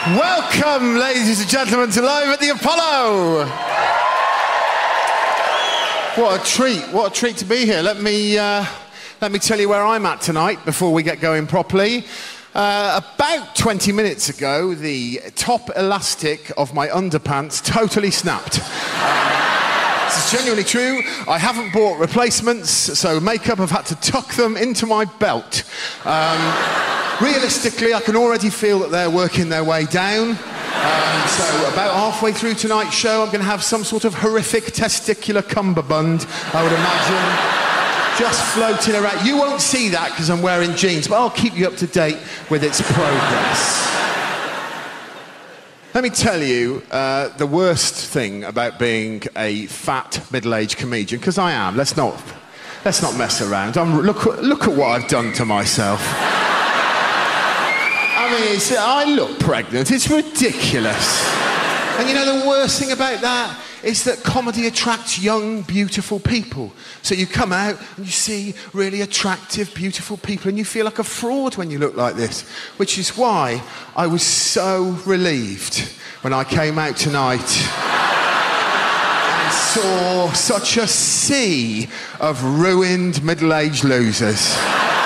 Welcome, ladies and gentlemen, to Live at the Apollo. What a treat to be here. Let me tell you where I'm at tonight before we get going properly. About 20 minutes ago, the top elastic of my underpants totally snapped. This is genuinely true. I haven't bought replacements, so makeup, I've had to tuck them into my belt. Realistically, I can already feel that they're working their way down. So about halfway through tonight's show, I'm going to have some sort of horrific testicular cummerbund, I would imagine, just floating around. You won't see that because I'm wearing jeans, but I'll keep you up to date with its progress. Let me tell you the worst thing about being a fat, middle-aged comedian, because I am. Let's not mess around. Look at what I've done to myself. I mean, I look pregnant. It's ridiculous. And you know the worst thing about that is that comedy attracts young, beautiful people. So you come out and you see really attractive, beautiful people and you feel like a fraud when you look like this. Which is why I was so relieved when I came out tonight and saw such a sea of ruined middle-aged losers.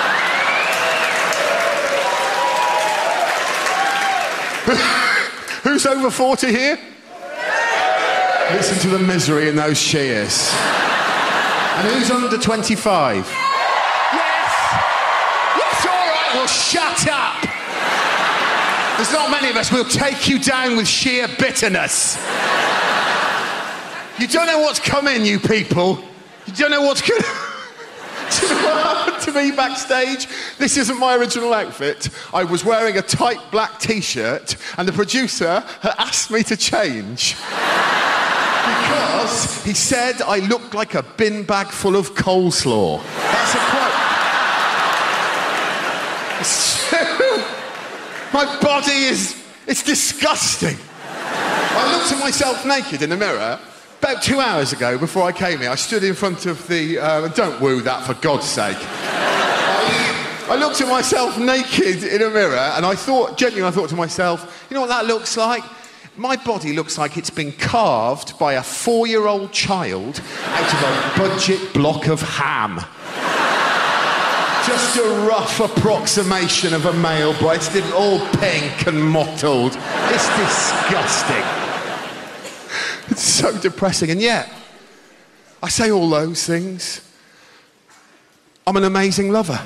Who's over 40 here? Listen to the misery in those cheers. And who's under 25? Yes! Yes, all right, well, shut up! There's not many of us. We'll take you down with sheer bitterness. You don't know what's coming, you people. You don't know what's going to... Do you know what happened to me backstage? This isn't my original outfit. I was wearing a tight black t-shirt and the producer had asked me to change. Because he said I looked like a bin bag full of coleslaw. That's a quote. It's true. My body it's disgusting. I looked at myself naked in the mirror about 2 hours ago before I came here. I stood in front of the... don't woo that, for God's sake. I looked at myself naked in a mirror and I thought to myself, you know what that looks like? My body looks like it's been carved by a 4-year-old child out of a budget block of ham. Just a rough approximation of a male body. It's all pink and mottled. It's disgusting. It's so depressing, and yet, I say all those things. I'm an amazing lover.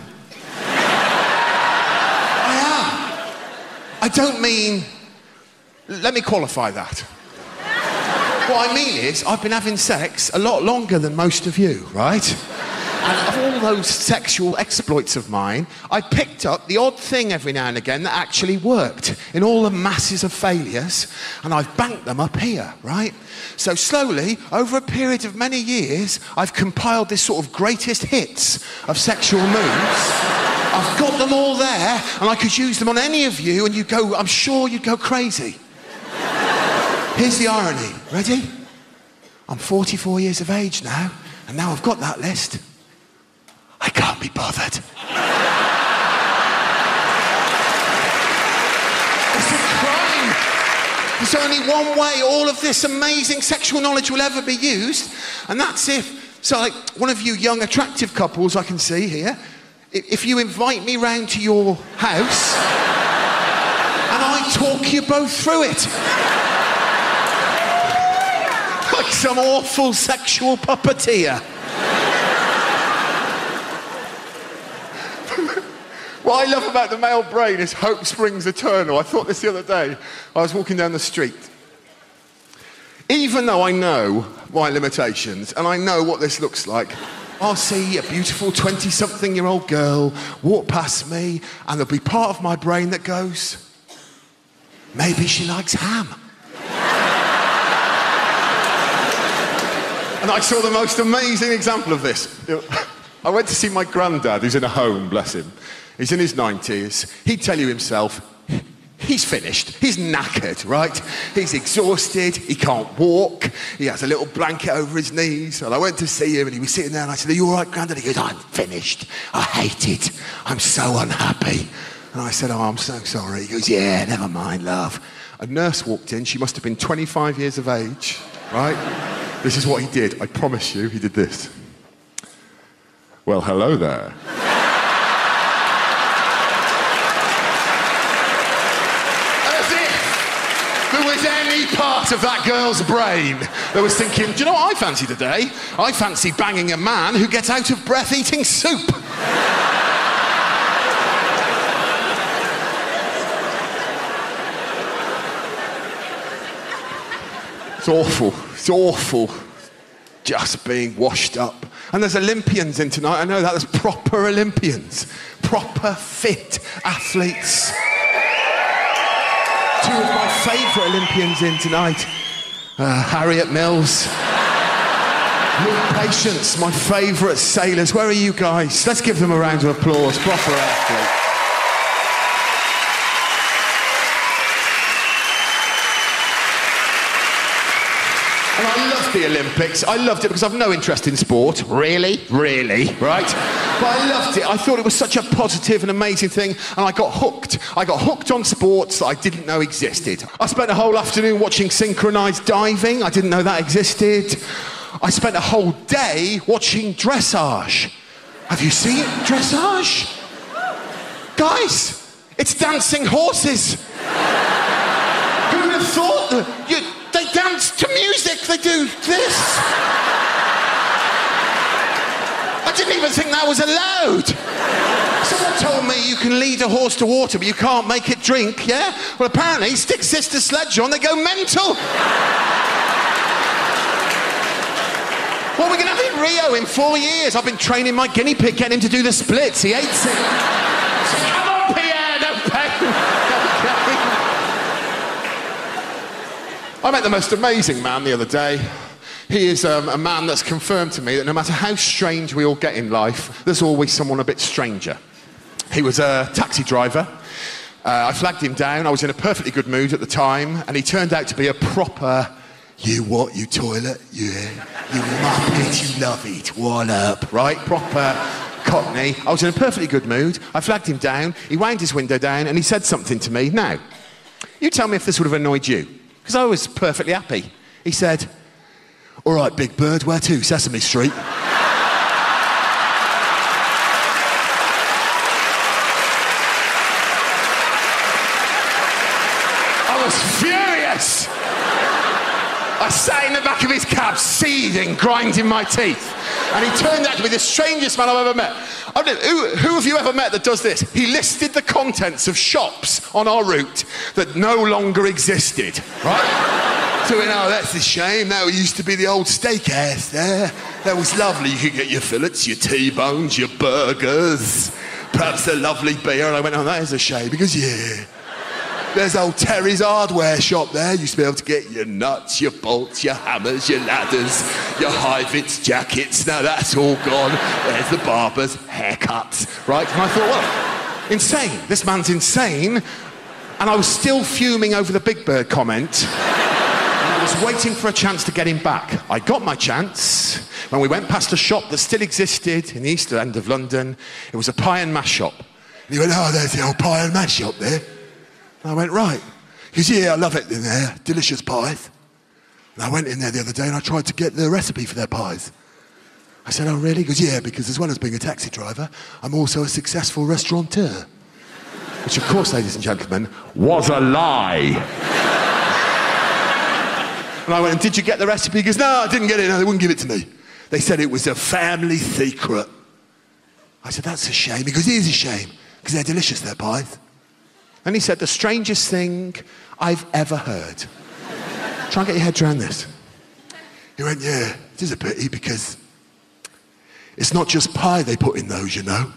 I am. I don't mean... Let me qualify that. What I mean is, I've been having sex a lot longer than most of you, right? And of all those sexual exploits of mine, I picked up the odd thing every now and again that actually worked in all the masses of failures, and I've banked them up here, right? So slowly, over a period of many years, I've compiled this sort of greatest hits of sexual moves. I've got them all there, and I could use them on any of you, and I'm sure you'd go crazy. Here's the irony. Ready? I'm 44 years of age now, and now I've got that list. I can't be bothered. It's a crime. There's only one way all of this amazing sexual knowledge will ever be used, and that's so like one of you young attractive couples I can see here, if you invite me round to your house and I talk you both through it. Like some awful sexual puppeteer. What I love about the male brain is hope springs eternal. I thought this the other day. I was walking down the street. Even though I know my limitations and I know what this looks like, I'll see a beautiful 20-something-year-old girl walk past me and there'll be part of my brain that goes, maybe she likes ham. And I saw the most amazing example of this. I went to see my granddad, who's in a home, bless him. He's in his 90s. He'd tell you himself, he's finished. He's knackered, right? He's exhausted. He can't walk. He has a little blanket over his knees. And I went to see him and he was sitting there and I said, are you all right, Grandad? He goes, I'm finished. I hate it. I'm so unhappy. And I said, oh, I'm so sorry. He goes, yeah, never mind, love. A nurse walked in. She must have been 25 years of age, right? This is what he did. I promise you, he did this. Well, hello there. As if there was any part of that girl's brain that was thinking, do you know what I fancy today? I fancy banging a man who gets out of breath eating soup. It's awful. It's awful. Just being washed up. And there's Olympians in tonight. I know that. There's proper Olympians. Proper fit athletes. Two of my favourite Olympians in tonight. Harriet Mills. Luke Patience, my favourite sailors. Where are you guys? Let's give them a round of applause. Proper athletes. And I love the Olympics. I loved it because I've no interest in sport. Really? Really? Right? But I loved it. I thought it was such a positive and amazing thing, and I got hooked. I got hooked on sports that I didn't know existed. I spent a whole afternoon watching synchronised diving. I didn't know that existed. I spent a whole day watching dressage. Have you seen dressage? Guys, it's dancing horses. Who would have thought that they dance to music, they do this. I didn't even think that was allowed. Someone told me you can lead a horse to water, but you can't make it drink, yeah? Well, apparently, stick Sister Sledge on, they go mental. What are we going to have in Rio in 4 years? I've been training my guinea pig, getting him to do the splits. He hates it. So, come on, Pierre, no pain. I met the most amazing man the other day. He is a man that's confirmed to me that no matter how strange we all get in life, there's always someone a bit stranger. He was a taxi driver. I flagged him down. I was in a perfectly good mood at the time, and he turned out to be a proper, you what, you toilet? Yeah. You muppet, you love it. What up? Right? Proper Cockney. I was in a perfectly good mood. I flagged him down. He wound his window down, and he said something to me. Now, you tell me if this would have annoyed you. Because I was perfectly happy. He said, all right, Big Bird, where to? Sesame Street. I was furious. I sat in the back of his cab, seething, grinding my teeth. And he turned out to be the strangest man I've ever met. Who have you ever met that does this? He listed the contents of shops on our route that no longer existed, right? So we know, that's a shame. That used to be the old steakhouse there. That was lovely. You could get your fillets, your T-bones, your burgers, perhaps a lovely beer. And I went, oh, that is a shame, because, yeah, there's old Terry's hardware shop there. You used to be able to get your nuts, your bolts, your hammers, your ladders, your high-vis jackets. Now that's all gone. There's the barbers, haircuts, right? And I thought, well, insane. This man's insane. And I was still fuming over the Big Bird comment. And I was waiting for a chance to get him back. I got my chance when we went past a shop that still existed in the East End of London. It was a pie and mash shop. And he went, oh, there's the old pie and mash shop there. And I went, right. He goes, yeah, I love it in there. Delicious pies. And I went in there the other day and I tried to get the recipe for their pies. I said, oh, really? He goes, yeah, because as well as being a taxi driver, I'm also a successful restaurateur. Which, of course, ladies and gentlemen, was a lie. And I went, and did you get the recipe? He goes, no, I didn't get it. No, they wouldn't give it to me. They said it was a family secret. I said, that's a shame. He goes, it is a shame, because they're delicious, their pies. And he said, the strangest thing I've ever heard. Try and get your head around this. He went, yeah, it is a pity because it's not just pie they put in those, you know.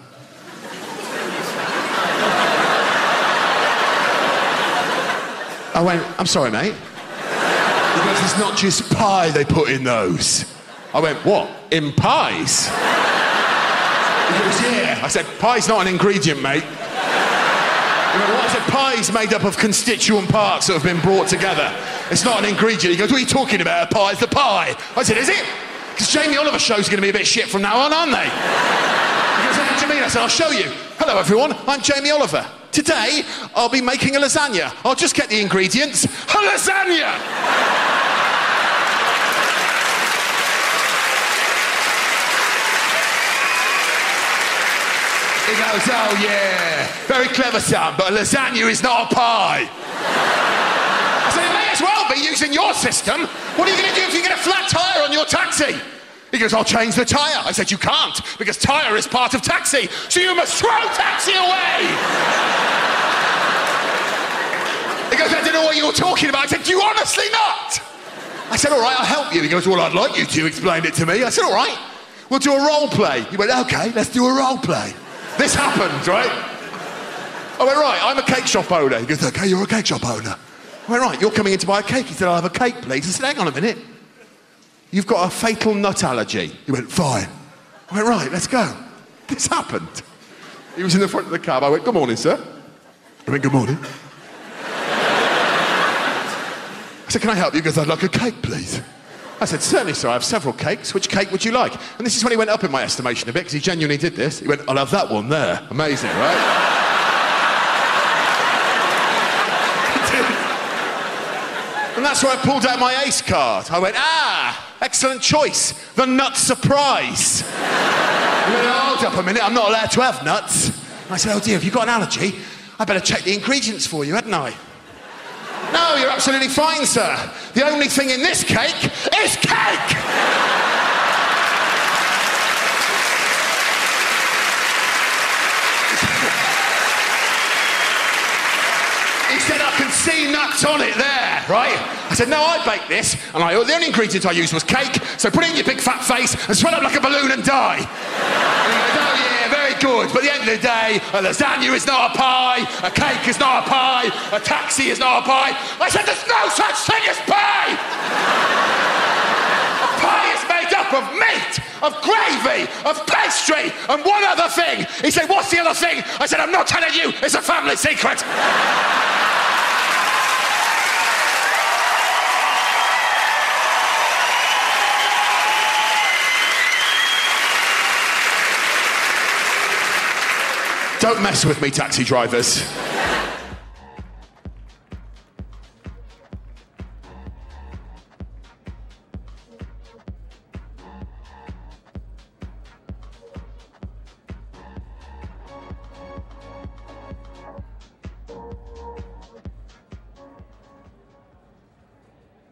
I went, I'm sorry, mate. He goes, it's not just pie they put in those. I went, what? In pies? He goes, yeah. I said, pie's not an ingredient, mate. What? I said, pie's made up of constituent parts that have been brought together. It's not an ingredient. He goes, what are you talking about? A pie? It's the pie. I said, is it? Because Jamie Oliver's show's going to be a bit shit from now on, aren't they? He goes, what do you mean? I said, I'll show you. Hello, everyone. I'm Jamie Oliver. Today, I'll be making a lasagna. I'll just get the ingredients. A lasagna! He goes, oh yeah, very clever, son, but a lasagna is not a pie. I said, it may as well be using your system. What are you going to do if you get a flat tyre on your taxi? He goes, I'll change the tyre. I said, you can't, because tyre is part of taxi, so you must throw taxi away. He goes, I don't know what you're talking about. I said, do you honestly not? I said, all right, I'll help you. He goes, well, I'd like you to explain it to me. I said, all right, we'll do a role play. He went, okay, let's do a role play. This happened, right? I went, right, I'm a cake shop owner. He goes, okay, you're a cake shop owner. I went, right, you're coming in to buy a cake. He said, I'll have a cake, please. I said, hang on a minute. You've got a fatal nut allergy. He went, fine. I went, right, let's go. This happened. He was in the front of the cab. I went, good morning, sir. I went, good morning. I said, can I help you? He goes, I'd like a cake, please. I said, certainly, sir, I have several cakes. Which cake would you like? And this is when he went up in my estimation a bit, because he genuinely did this. He went, I'll have that one there. Amazing, right? And that's where I pulled out my ace card. I went, excellent choice. The nut surprise. He went, hold up a minute, I'm not allowed to have nuts. And I said, oh dear, have you got an allergy? I better check the ingredients for you, hadn't I? No, you're absolutely fine, sir. The only thing in this cake is cake! He said, I can see nuts on it there, right? I said, no, I baked this, and the only ingredient I used was cake, so put it in your big fat face and swell up like a balloon and die. And he goes, oh yeah, very good, but at the end of the day, a lasagna is not a pie, a cake is not a pie, a taxi is not a pie. I said, there's no such thing as pie! A pie is made up of meat, of gravy, of pastry, and one other thing. He said, what's the other thing? I said, I'm not telling you, it's a family secret. Don't mess with me, taxi drivers.